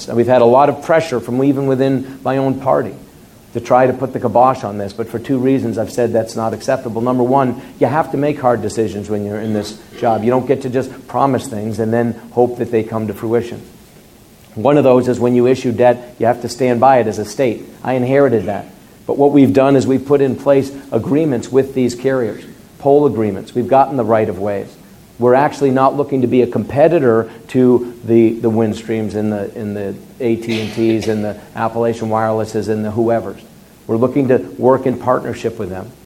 And we've had a lot of pressure from even within my own party to try to put the kibosh on this. But for two reasons, I've said that's not acceptable. Number one, you have to make hard decisions when you're in this job. You don't get to just promise things and then hope that they come to fruition. One of those is when you issue debt, you have to stand by it as a state. I inherited that. But what we've done is we've put in place agreements with these carriers, poll agreements. We've gotten the right of ways. We're actually not looking to be a competitor to the Windstreams and the AT&Ts and the Appalachian Wirelesses and the whoever's. We're looking to work in partnership with them.